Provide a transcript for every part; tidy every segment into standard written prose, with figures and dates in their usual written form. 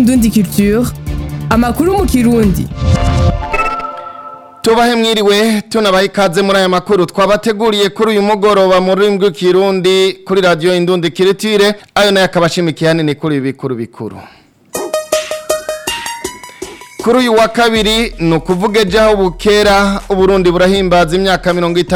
Indundi Culture, amakuru mu Kirundi. Tubahe mwiriwe tunabaha ikaze muri aya makuru twabateguriye kuri uyu mugoroba mu rurimi rw'ikirundi kuri radio Indundi Culture, ayo nayo akabashimikiye hanini kuri ibikuru bikuru. Kuri uyu wa kabiri ni ukuvuga ejo bukera Uburundi burahimbaza imyaka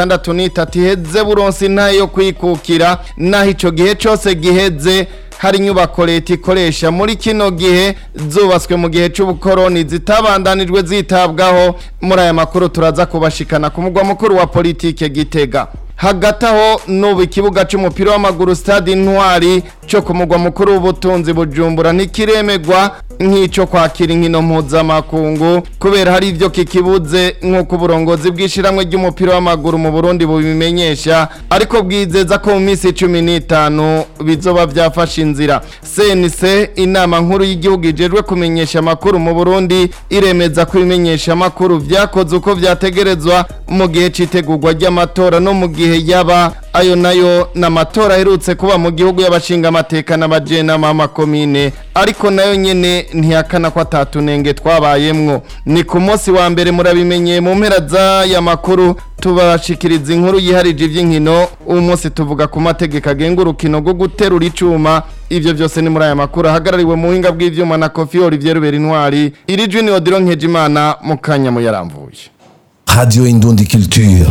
63 iheze buronse intahe yo kwikukira, naho ico gihe cose giheze hari inyubako leta ikoresha muri kino gihe zubatswe mu gihe c'ubukoroni zitabandanijwe zitabwaho. Muri aya makuru turaza kubashikana ku mugwa mukuru wa politike Gitega. Hagati aho n'ubu ikibuga c'umupira w'amaguru Stade Intwari cyo ku mugwa mukuru w'ubutunzi Bujumbura ntikiremegwa nk'ico kwakira inkino mpuzamakungu kubera hari ivyo kikibuze nk'uko uburongozi bw'ishiramwe ry'umupira w'amaguru mu Burundi bubimenyesha, ariko bwizeza ko mu minsi 15 bizoba vyafashe inzira. CNC inama nkuru y'igihugu ijejwe kumenyesha amakuru mu Burundi iremeza ko ibimenyesha amakuru vyakoze uko vyategerezwa mu gihe citegurwa ry'amatora no mu gihe yaba ayo nayo n'amatora aherutse kuba mu gihugu y'abashinga amateka n'abajena mama komine, ariko nayo nyene ntiyakana ko atatunenge twabayemwo. Ni ku munsi wa mbere murabimenye mu mpera z'aya makuru tubashikiriza inkuru yiharije ivy'inkino. Uyu munsi tuvuga ku mategeko agenga urukino rwo guterura icuma. Ivyo vyose ni muri aya makuru ahagarariwe mu buhinga bw'ivyuma na Kofi Olivier Berintwari. Iri jwi ni Odilo Nkejimana mu kanya mu yaramvuye. Radio Indundi Culture.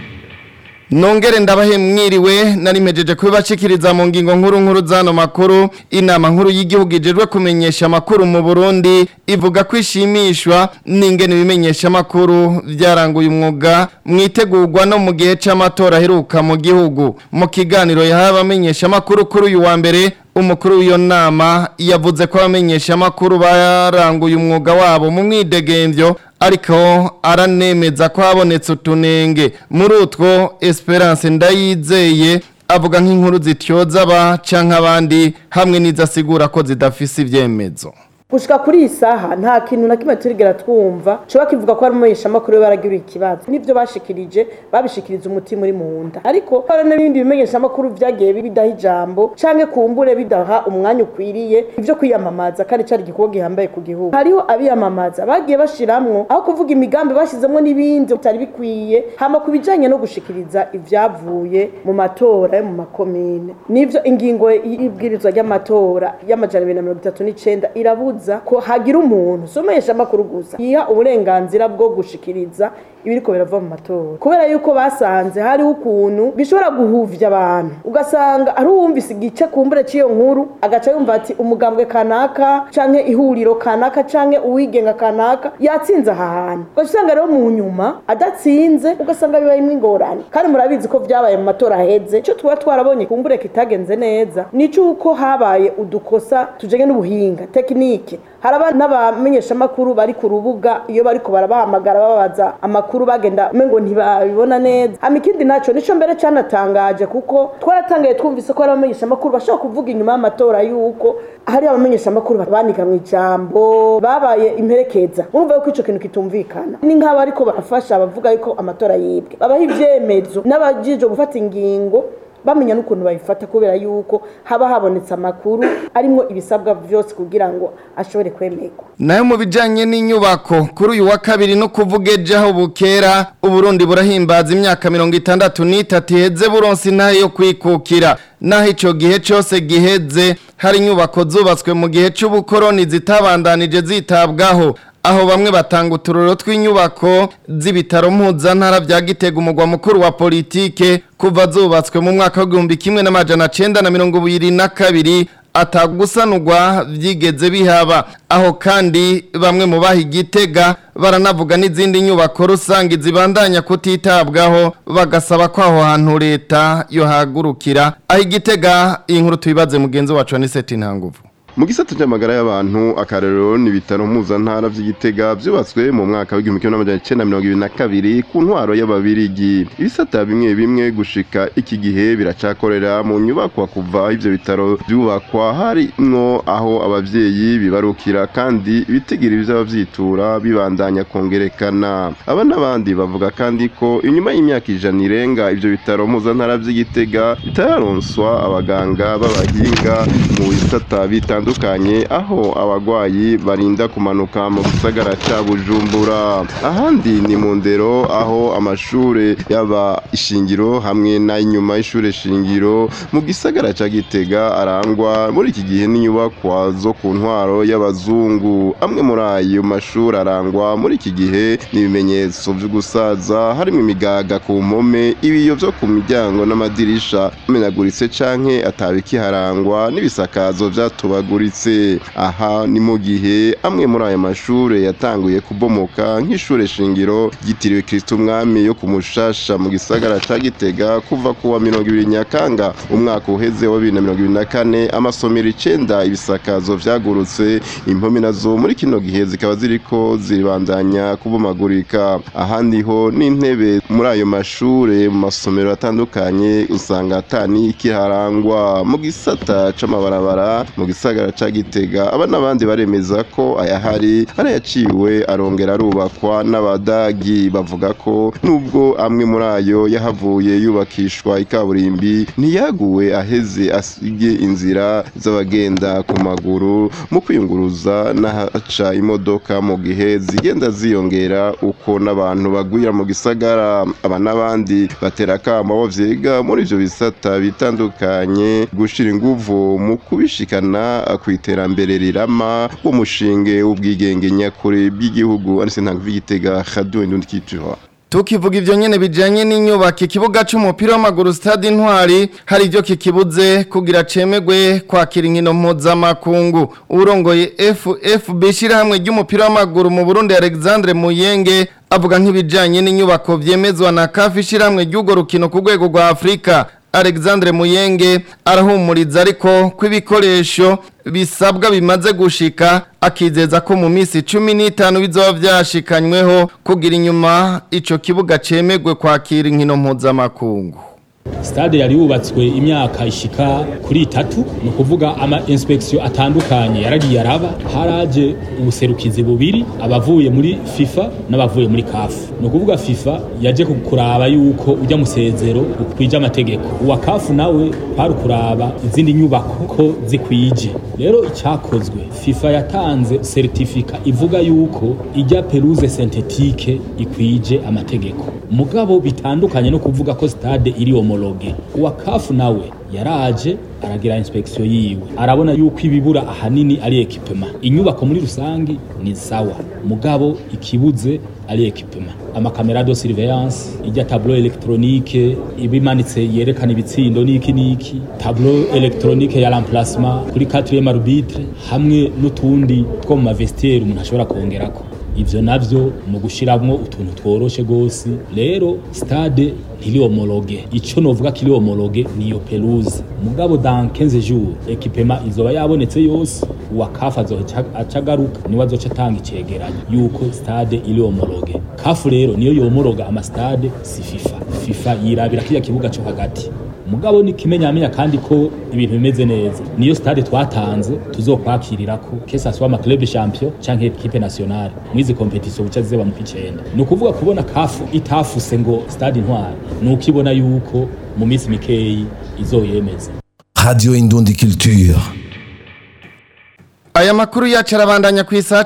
Nongere ndabahe mwiriwe narimejeje kubashikiriza mu ngingo nkuru zano makuru. Inama nkuru y'igihugu ijejwe kumenyesha amakuru mu Burundi ivuga kwishimishwa n'ingene bimenyesha amakuru vyaranguye umwuga mwitegurwa no mu gihe c'amatora aheruka mu gihugu. Mu kiganiro yahaye abamenyesha amakuru kuri uyu wa mbere, umukuru w'iyo nama yavuze ko abamenyesha amakuru baranguye umwuga wabo mu mwidegemvyo, ariko aranemeza ko habonetse utunenge. Muri utwo Esperance Ndayizeye avuga nk'inkuru zityoza aba canke abandi hamwe n'izasigura ko zidafise ivyemezo. Gushika kuri isaha nta kintu na kimwe turigera twumva coba kivuga ko ari umumenyesha makuru baragira ikibazo. Nivyo bashikirije babishikiriza umutima uri mu nda, ariko hari n'ibindi bimenyesha makuru vyagiye bidaha ijambo canke kumbure bidaha umwanya ukwiriye ivyo kwiyamamaza, kandi cari gikorwa gihambaye ku gihugu. Hariho abiyamamaza bagiye bashiramwo aho kuvuga imigambi bashizemwo n'ibindi bitari bikwiye, hama kubijanye no gushikiriza ivyavuye mu matora yo mu makomine. Nivyo ingingo y'ibwirizwa ry'amatora y'amajana 239 irabuza ko hagira umuntu somesha amakuru gusa yiha uburenganzira bwo gushikiriza ibiriko birava mu matora, kubera yuko basanze hari ukuntu bishobora guhuvya abantu, ugasanga ari uwumvise igice kumbure ciyo nkuru agaca yumva ati umugambwe kanaka canke ihuriro kanaka canke uwigenga kanaka yatsinze aha hantu, ugasanga rero mu nyuma adatsinze ugasanga bibaye ingorane. Kandi murabizi ko vyabaye mu matora aheze, ico tuba twarabonye kumbure kitagenze neza nico uko habaye udukosa tujanye n'ubuhinga tekinike. Haraba n'abamenyesha amakuru bari ku rubuga iyo bariko barabahamagara babaza amakuru bagenda mengo ntibabibona neza. Amikindi naco nico mbere cyanatangaje kuko twaratangaye twumvise ko abamenyesha amakuru bashaka kuvuga inyuma y'amatora yuko hari abamenyesha amakuru banika mu ijambo babaye imperekeza. Urumva ko ico kintu kitumvikana, ni nk'aba ariko barafasha abavuga yuko amatora yibwe babaha ivyemezo n'abajije gufata ingingo bamenya n'ukuntu bayifata, kubera yuko haba habonetse amakuru arimo ibisabwa vyose kugira ngo ashobore kwemerwa. Nayo mu bijanye n'inyubako kuri uyu wa kabiri no kuvuga ejo bukera Uburundi burahimbaza imyaka 63 iheze buronse intahe yo kwikukira, naho ico gihe cose giheze hari inyubako zubatswe mu gihe c'ubukoroni zitabandanije zitabwaho. Aho bamwe batanga uturoro tw'inyubako z'ibitaro mpuzantara vya Gitega umugwa mukuru wa politike kuva zubatswe mu mwaka wa 1922 atagusanurwa vyigeze bihaba. Aho kandi bamwe mu bahi Gitega baranavuga n'izindi nyubako rusangi zibandanya kutitabwaho, bagasaba ko aho hantu leta yohagurukira. Aho Gitega inkuru tubibaze mugenzi wacu Aniseti Ntanguvu. Mu gisata cy'amagara y'abantu akarero ni bitaro mpuzantara vy'Igitega vyubatswe mu mwaka wa 1922 ku ntwaro y'ababirigi. Ibisata bimwe gushika iki gihe biracakorera mu nyubako kuva ivyo bitaro byubakwa harimwo aho abavyeyi bibarukira kandi bitigira ivy'abavyitura bibandanya kongerekana. Aba n'abandi bavuga kandi ko inyuma y'imyaka ijana irenga ivyo bitaro mpuzantara vy'Igitega bitararonswa abaganga b'abahinga mu bisata bitandukanye bitandukanye aho abagwayi barinda kumanuka mu gisagara ca Bujumbura. Ahandi ni mu ndero aho amashure yaba ishingiro hamwe n'inyuma y'ishure shingiro mu gisagara ca Gitega arangwa muri iki gihe n'inyubakwa zo ku ntwaro y'abazungu. Amwe muri ayo mashuri arangwa muri iki gihe n'ibimenyetso vyo gusaza harimo imigaga ku mpome, ibiyo vyo ku miryango n'amadirisha amenaguritse canke atabikiharangwa n'ibisakazo vyatubaguritse. Aha ni mu gihe amwe muri ayo mashure yatanguye kubomoka nk'ishure shingiro ryitiriwe Kristo Umwami yo ku Mushasha mu gisagara ca Gitega kuva kuwa 20 Nyakanga umwaka uheze wa 2024. Amasomero 9 ibisakazo vyagurutse, impome nazo muri kino gihe zikaba ziriko zibandanya kubomagurika. Ahandi ho n'intebe muri ayo mashure mu masomero atandukanye usanga atani ikiharangwa. Mu gisata c'amabarabara mu gisagara ca Gitega aba n'abandi baremeza ko ayahari arayaciwe arongera arubakwa n'abadagi. Bavuga ko nubwo amwe muri ayo yahavuye yubakishwa ikaburimbi ntiyaguwe aheze asige inzira z'abagenda ku maguru mu kwiyunguruza n'ahaca imodoka mu gihe zigenda ziyongera uko n'abantu bagwira mu gisagara. Aba n'abandi batera kama bavyiga muri ivyo bisata bitandukanye gushira inguvu mu kubishikana kwiterambere rirama umushinge w'ubwigenge nyakuri bw'igihugu. Anise Ntangvi Gitega, Radio Indundi Culture. Tukivuga ivyo nyene bijanye n'inyubako ikibuga c'umupira w'amaguru Stade Intwari hari ivyo kikibuze kugira cemegwe kwakira inkino mpuzamakungu. Urongoye FFB shirahamwe ry'umupira w'amaguru mu Burundi Alexandre Muyenge avuga nk'ibijanye n'inyubako vyemezwa na CAF shirahamwe ry'ugo rukino ku rwego rwa Afrika. Alexandre Muyenge arahumuriza ariko kw'ibikoresho bisabwa bimaze gushika, akizeza ko mu minsi 15 bizoba vyashikanyweho kugira inyuma ico kibuga cemegwe kwakira inkino mpuzamakungu. Stade yari yubatswe imyaka ishika kuri 3, no kuvuga ama inspection atandukanye yaragiye araba, haraje ubuserukizi bubiri abavuye muri FIFA n'abavuye muri CAF. No kuvuga FIFA yaje kuraba yuko ujya musezero ukwije amategeko, uwa CAF nawe hari kuraba izindi nyubako ko zikwije. Rero icyakozwe FIFA yatanze certificat ivuga yuko ijya pelouse synthétique ikwije amategeko. Mugabo bitandukanye no kuvuga ko stade iri homologue. Uwa CAF nawe yaraje aragira inspection yiwe arabona yuko ibibura ahanini ari equipement. Inyubako muri rusangi ni sawa, mugabo ikibuze ari equipement. Amakamera de surveillance, ijya tableau électronique ibimanitse yerekana ibitsindo niki, tableau électronique ya remplacement kuri 4e arbitre hamwe n'utundi two mu vestiaire umuntu ashobora kongerako. Ivyo navyo mu gushiramwo utuntu tworoshe gose. Rero stade ntiri homologue. Ico novuga kiri homologue niyo pelouse. Mugabo dans 15 jours equipement izoba yabonetse yose, uwa CAF acagaruka ni wazoca tanga icegeranyo yuko stade iri homologue. CAF rero niyo yomologa ama stade si FIFA. FIFA yirabira kiya kibuga cyo hagati. Mugabo ni kimenyamenya kandi ko ibintu bimeze neza. Niyo stade twatanze tuzokwakirirako kesa swa ma club champion canke equipe nationale mwizi competition bica zeba mu kicenda. No kuvuga kubona CAF itafuse ngo Stade Intwari nuko ibona yuko mu minsi mikeyi izoyemeza. Radio Indundi Culture. Aya makuru yacu arabandanya ku isaha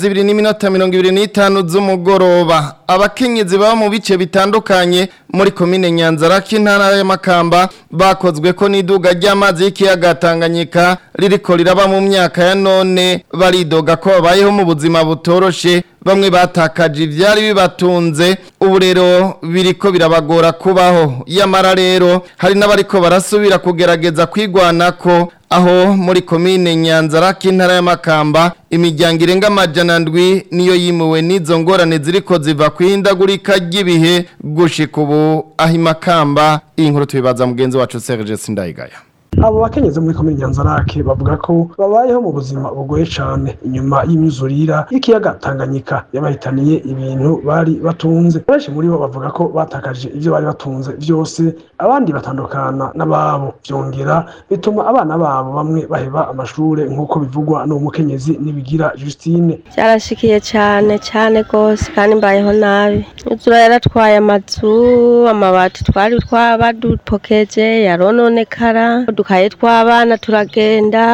12:25 z'umugoroba. Abakenyezi baba mu bice bitandukanye muri komine Nyanzarake intara ya Makamba bakozwe ko n'iduga ry'amazi y'ikiyaga Tanganyika ririko riraba mu myaka ya none, baridoga ko babayeho mu buzima butoroshe, bamwe batakaje ivyari bibatunze, ubu rero biriko birabagora kubaho. Yamara rero hari n'abariko barasubira kugerageza kwigwanako aho muri komine Nyanzarake intara ya Makamba imiryango irenga 700 niyo yimuwe n'izo ngorane ziriko ziva kwihindagurika ry'ibihe gushika ubu aho Makamba. Iyi nkuru tubibaza mugenzi wacu Serge Sindayigaya. Abo bakenyeze muri komine Nyanzarake bavuga ko babayeho mu buzima bugoye cyane inyuma y'imyuzurira y'ikiyaga Tanganyika yabahitaniye ibintu bari batunze. Benshi muri bo bavuga ko batakaje ivyo bari batunze byose, abandi batandukana n'ababo, byongera bituma abana babo bamwe baheba amashure nk'uko bivugwa no mukenyezi Nibigira Justine. Cyarashikiye cyane gose kandi mbayeho nabi. Imyuzura yaratwaye amazu, amabati twari twabadupokeje yarononekara, dukaye tw'abana turagenda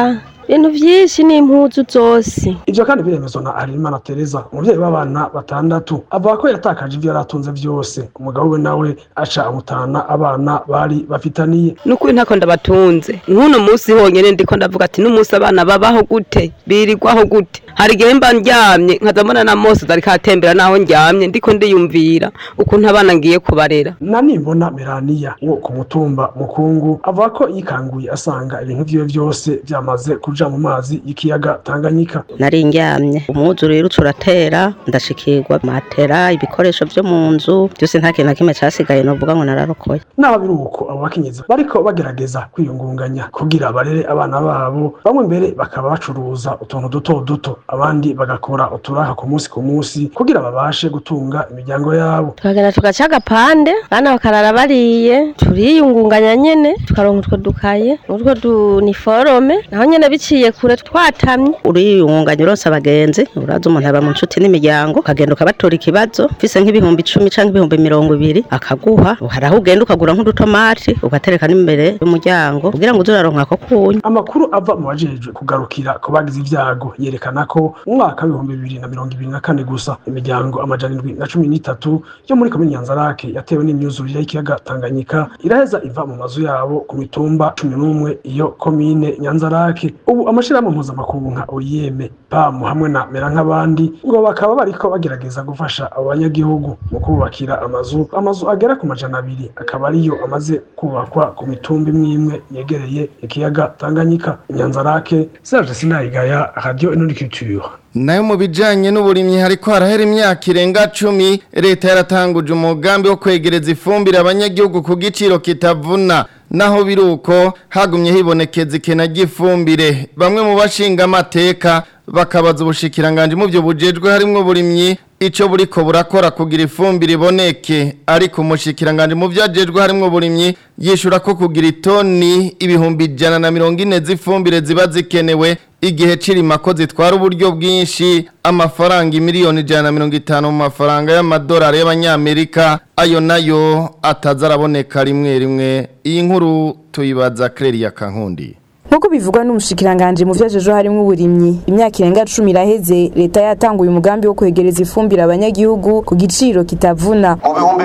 ibintu vyinshi n'impuzu zose. Ivyo kandi biremezwa na Harerimana Tereza, umuvyeyi w'abana batandatu, avuga ko yatakaje ivyo yaratunze vyose. Umugabo we nawe aca amutana abana bari bafitaniye. Nukuri ntako ndabatunze. Nkuno musi honyene ndiko ndavuga ati n'umusi abana babaho gute, birirwaho gute. Hari igihe mba ndyamye nkazamana na Mose ariko atembera naho ndyamye ndiko ndiyumvira ukuntu abana ngiye kubarera. Nimbona Melania wo ku mutumba Mukungu avuga ko yikanguye asanga ibintu vyiwe vyose vyamaze kuja mu mazi y'ikiyaga Tanganyika. Nari ndyamye umwuzuriro uratera ndashikirwa matera ibikoresho vyo mu nzu byose nta kintu kimwe cyasigaye novuga ngo nararokoye. Naho biruko abo bakenyezi bariko bagerageza kwiyungunganya kugira barere abana babo, bamwe mbere bakaba bacuruza utuntu duto duto, abandi bagakora uturaha ku munsi kugira babashe gutunga imiryango yabo. Twagera tugaca agapande bana bakarara bariye, turiyungunganya nyene tukaronka utwo dukaye utwo duniforome naho nyene biciye kure twatamye. Uriyungunganya uronse abagenzi uraza umuntu aba mu nshuti n'imiryango ukagenda ukabatora ikibazo mfise nk'ibihumbi 10 canke ibihumbi 20 akaguha, haraho ugenda ukagura nk'udutomati ugatereka n'imbere y'umuryango kugira ngo uzuraronka ko kunya. Amakuru ava mu bajejwe kugarukira ku bagize ivyago yerekana ko mu mwaka wa 2024 gusa imiryango 713 yo muri komine Nyanzarake yatewe n'imyuzurire y'ikiyaga Tanganyika iraheza iva mu mazu yabo ku mitumba 11 iyo komine Nyanzarake. Ubu amashirahamwe mpuzamakungu nka OIM, PAM hamwe na Mera nk'abandi ngo bakaba bariko bagerageza gufasha abo banyagihugu mu kubakira amazu agera ku 200 akaba ariyo amaze kubakwa ku mitumba imwe yegereye ikiyaga Tanganyika. Nyanzarake, Serge Sinayigaya, Radio Indundi Culture. Nayo mu bijanye n'uburimyi hariko harahera imyaka irenga 10 leta yaratanguje umugambi wo kwegereza ifumbire abanyagihugu ku giciro kitavuna. Naho biruko hagumye hibonekeza ikena ry'ifumbire, bamwe mu bashinga amateka bakabaza ubushikiranganje mu byo bujejwe harimwo burimyi ico buriko burakora kugira ifumbire iboneke, ariko umushikiranganje mu vyajejwe harimwo burimyi yishura ko kugira itoni ibihumbi 140 z'ifumbire ziba zikenewe igihe cirima ko zitwara uburyo bwinshi amafaranga miliyoni 150 mu mafaranga y'amadolari y'abanyamerika, ayo nayo atazaraboneka rimwe. Iyi nkuru tuyibaza Clelia Kankundi. Nkuko bivugwa n'umushikiranganje mu vyajejo harimwo uburimyi, imyaka irenga 10 iraheze leta yatanguye umugambi wo kwegereza ifumbire abanyagihugu ku giciro kitavuna. Mu bihumbi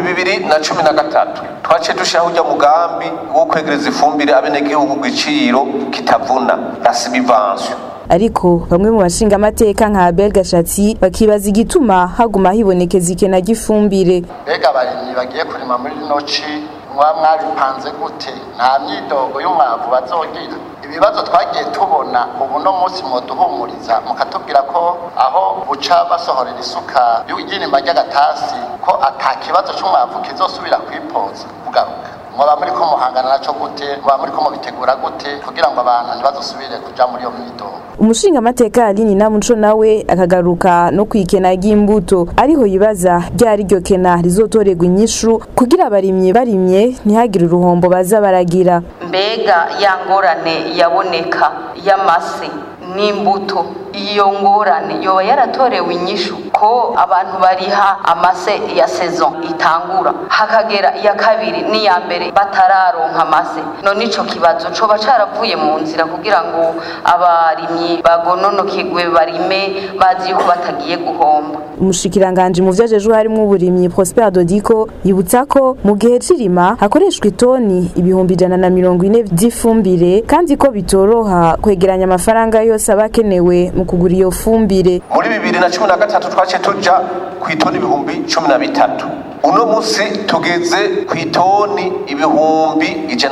2013 twace dushaho ujya mugambi wo kwegereza ifumbire abenegihugu ku giciro kitavuna nasibivanso. Ariko bamwe mu bashinga amateka nka Abel Gashatsi bakibaza igituma haguma hibonekeza ikena gifumbire. Bega abarimyi bagiye kurima muri noci mwaripanze gute, nta myidogo y'umwavu bazogira. Ibibazo twagiye tubona ubu no munsi muduhumuriza mukatubwira ko aho buca basohorera isuka y'igirima ry'agatasi ko atakibazo cy'umwavu kizosubira kwipoza kugaruka. Mwaba muri ko muhangana naco gute, mwaba muri ko mubitegura gute kugira ngo abantu ntibazosubire kuja muri iyo myidogo. Umushinga amateka Aline Namuco nawe akagaruka no kwikena ry'imbuto, ariho yibaza byari ryo kena rizotorerwa inyishu kugira abarimye barimye ntihagire uruhombo baza baragira. Mbega yangorane yaboneka y'amase n'imbuto, iyo ngorane yoba yaratorewe inyishu ko abantu bariha amase ya saison itangura hakagera iya kabiri n'iya mbere batararonka amase. None ico kibazo coba caravuye mu nzira kugira ngo abarimyi bagononokegwe barime bazi yuko batagiye guhomba. Umushikiranganje mu vyajejo harimwo uburimyi Prosper Dodiko yibutsa ko mu gihe cirima hakoreshwa itoni ibihumbi 140 by'ifumbire kandi ko bitoroha kwegeranya amafaranga yose abakenewe mu kugura iyo fumbire. Muri 2013 twace tuja ku itoni ibihumbi 13. Uno musi tugeze ku itoni ibihumbi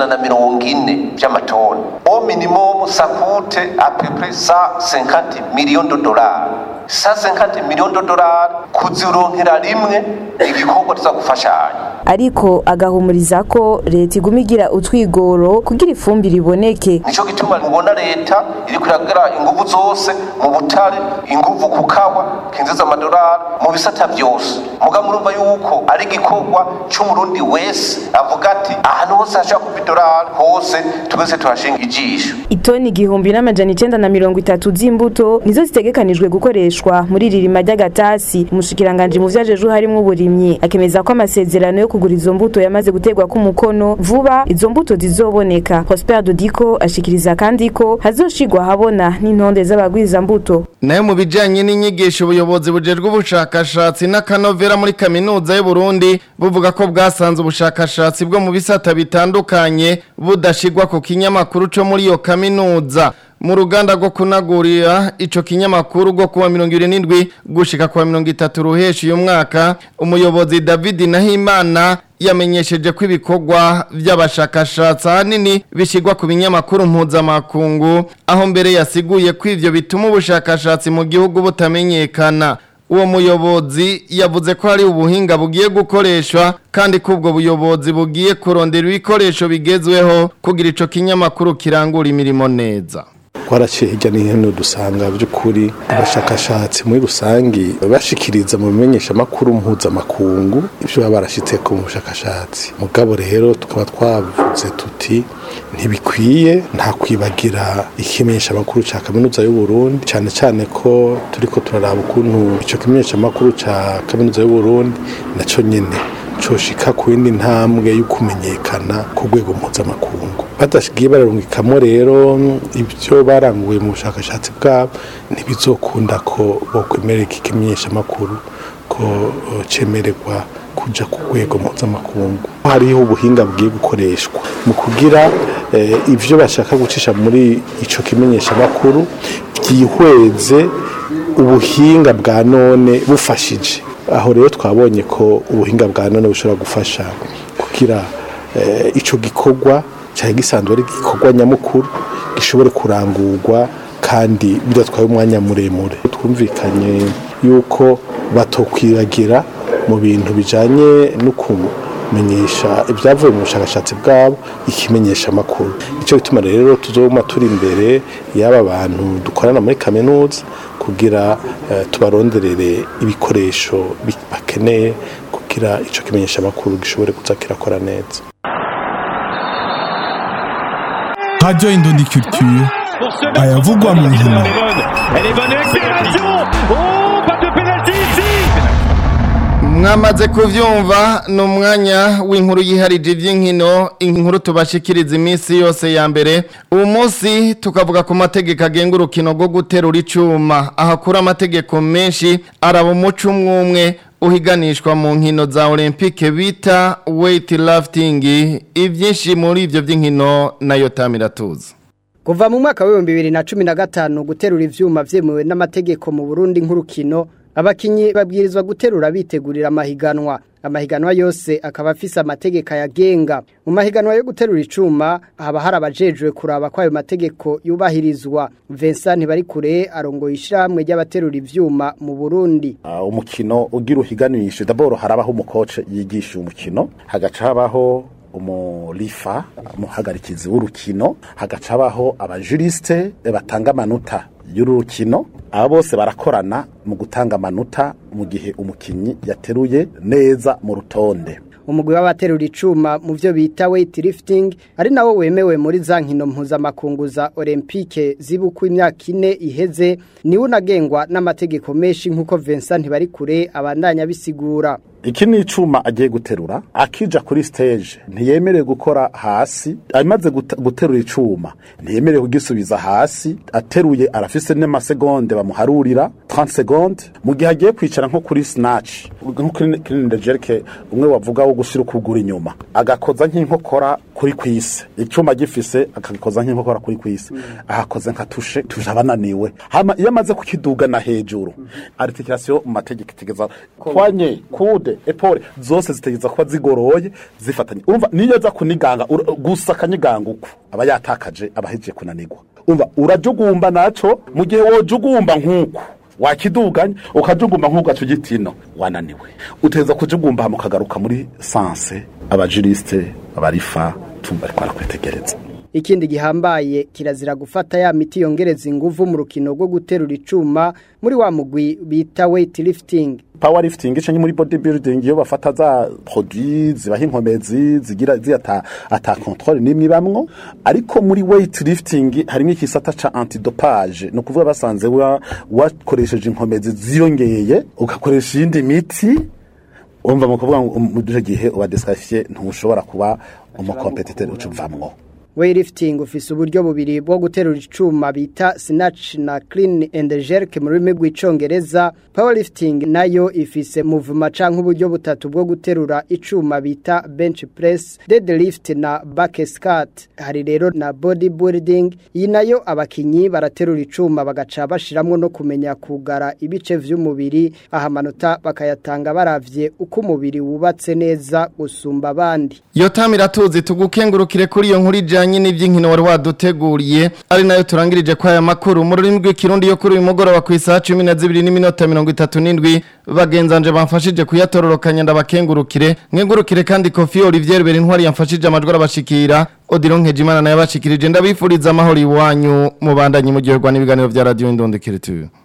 140 by'amatoni. Au minimum ça coûte à peu près 150 millions de dollars. 150 millions de dollars kuzironkera rimwe igikorwa tuzagufashanya. Ariko agahumuriza ko leta igumigira utwigoro kugira ifumbire iboneke. Nico gituma mubona leta iri kuragara inguvu zose mu butare, inguvu kukawa, kinziza amadolari mu bisata byose. Muga murumva yuko ari gikorwa cy'umurundi wese avuga ati ahantu hose hashaka kuva dolari hose tugeze tuhashinga ijisho. Itoni 1930 z'imbuto nizo zitegekanijwe gukoreshwa gukoreshwa muri ririma ry'agatasi. Umushikiranganje mu vyajejwe harimo uburimyi akemeza ko amasezerano yo kugura izo mbuto yamaze gutegwa ku mukono vuba izo mbuto zizoboneka. Prosper Dodiko ashikiriza kandi ko hazoshigwa habona n'intonde z'abagwiza mbuto. Nayo mu bijanye n'inyigisho ubuyobozi bujejwe ubushakashatsi n'akanovera muri kaminuza y'u Burundi buvuga ko bwasanze ubushakashatsi bwo mu bisata bitandukanye budashigwa ku kinyamakuru cyo muri iyo kaminuza. Mu ruganda rwo kunagurira ico kinyamakuru rwo kuwa 27 gushika kuwa 30 ruheshi uyu mwaka, umuyobozi David Nahimana yamenyesheje ko ibikorwa by'abashakashatsi ahanini bishigwa ku binyamakuru mpuzamakungu, aho mbere yasiguye ko ivyo bituma ubushakashatsi mu gihugu butamenyekana. Uwo muyobozi yavuze ko hari ubuhinga bugiye gukoreshwa kandi ko ubwo buyobozi bugiye kurondera ibikoresho bigezweho kugira ico kinyamakuru kirangura imirimo neza. Twaraciye hirya no hino dusanga by'ukuri abashakashatsi muri rusangi bashikiriza mu bimenyesha makuru mpuzamakungu ivyo baba barashitse ku bushakashatsi. Mugabo rero tukaba twavuze tuti ntibikwiye nta kwibagira ikimenyesha makuru ca kaminuza y'u Burundi, cyane cyane ko turiko turaraba ukuntu ico kimenyesha makuru ca kaminuza y'u Burundi naco nyene coshika ku yindi ntambwe yo kumenyekana ku rwego mpuzamakungu. Badashigiye bararungikamo rero ibyo baranguye mu bushakashatsi bwabo ntibizokunda ko bokwemerera ikimenyesha makuru ko cemererwa kuja ku rwego mpuzamakungu. Hariho ubuhinga bugiye gukoreshwa mu kugira ivyo bashaka gucisha muri ico kimenyesha makuru byihweze ubuhinga bwa none bufashije. Aho rero twabonye ko ubuhinga bwa none bushobora gufasha kugira ico gikorwa cyari gisanzwe ari gikorwa nyamukuru gishobore kurangurwa kandi bidatwaye umwanya muremure. Twumvikanye yuko batokwiragira mu bintu bijanye no kumenyesha ibyavuye mu bushakashatsi bwabo ikimenyesha makuru. Ico bituma rero tuzoma turi imbere y'aba bantu dukorana muri kaminuza kugira tubaronderere ibikoresho bakeneye kugira ico kimenyesha makuru gishobore kuza kirakora neza. Radio Indundi Culture ayavugwa mu nkino. Mwamaze kuvyumva no mwanya w'inkuru yiharije ivy'inkino, inkuru tubashikiriza iminsi yose ya mbere. Ubu munsi tukavuga ku mategeko agenga urukino rwo guterura icuma, ahakura amategeko menshi araba umuco umwe uhiganishwa mu nkino za Olympique bita weightlifting. Ivyinshi muri ivyo vy'inkino nayo Tamiratuza. Kuva mu mwaka wa 2015 guterura ivyuma vyemewe n'amategeko mu Burundi nk'urukino, abakinyi babwirizwa guterura bitegurira amahiganwa yose akaba afise amategeko yagenga. Mu mahiganwa yo guterura icuma haba harabajejwe kuraba ko ayo mategeko yubahirizwa. Vincent Ntibarikure arongoye ishiramwe ry'abaterura ivyuma mu Burundi. Umukino ugira uhiganishe d'abord harabaho umukoce yigisha umukino, hagaca habaho umurifa muhagarikizi w'urukino, hagaca habaho abajuriste batanga amanota y'urukino. Abo bose barakorana mu gutanga amanota mu gihe umukinyi yateruye neza mu rutonde. Umugwi w'abaterura icuma mu byo bita weightlifting ari nawo wemewe muri za nkino mpuzamakungu za Olympique zibuku imyaka 4 iheze, ni unagengwa n'amategeko menshi nkuko Vincent Ntibarikure abandanya bisigura. Iki ni icuma agiye guterura, akija kuri stage ntiyemerewe gukora hasi. Amaze guterura icuma ntiyemerewe kugisubiza hasi, ateruye arafise n'amasegonde bamuharurira 30 secondes. Mu gihe agiye kwicara nko kuri snatch, nko kuri jerke umwe wavuga wo gushira ukugura inyuma, agakoza nk'inkokora kuri kwisi, icuma gifise akagikoza nk'inkokora kuri kwisi, ahakoze nka tushe abananiwe. Hama iyo amaze kukiduga na hejuru, articulation mu mategeko itegeza kwanye kude epole zose zitegeza kuba zigoroye zifatanye. Urumva niyo za kuniganga gusa kanyiganga uko aba yatakaje abaheje kunanirwa. Urumva urajugumba naco mu gihe wojugumba nkuko wakiduganya ukajugumba nkuko acugitino wananiwe, uteza kujugumba mu kagaruka muri sanse abajuriste abarifa tumba kwara kwitegereza. ikindi gihambaye kirazira gufata ya miti yongereza inguvu mu rukino rwo guterura icuma muri wa mugwi bita weightlifting. Powerlifting canke muri bodybuilding iyo bafata za produits zibaha inkomezi zigira ata control nimwe bamwo, ariko muri weightlifting harimo ikisata ca antidopage, no kuvuga basanze wakoresheje inkomezi ziyongeye ugakoresha iyindi miti, umva mu kuvuga mu gihe uba disqualifié ntushobora kuba umucompetiteur ucumvamwo. Weightlifting ufise uburyo bubiri bwo guterura icuma bita snatch na clean and jerk mu rurimi rw'icongereza. Powerlifting nayo ifise movement canke uburyo butatu bwo guterura icuma bita bench press, deadlift na back squat. Hari rero na bodybuilding, iyi nayo abakinyi baraterura icuma bagaca bashiramwo no kumenya kugara ibice vy'umubiri, ahamanota bakayatanga baravye uko umubiri wubatse neza gusumba abandi. Yotamira tuzi tugukengurukire kuri iyo nkuru ijanye n'ivy'inkino wari waduteguriye, ari nayo turangirije kwa aya makuru mu rurimi rw'ikirundi yo kuri uyu mugoroba ku isaha 12:37 bagenzanje bamfashije kuyatororokanya ndabakengurukire nkengurukire kandi Kofi Olivier Berintwari yamfashije amajwi arabashikira. Odilon Nkejimana naye abashikirije ndabifuriza amahoro iwanyu mubandanye mu gihe rwa n'ibiganiro vya Radio Indonde Culture.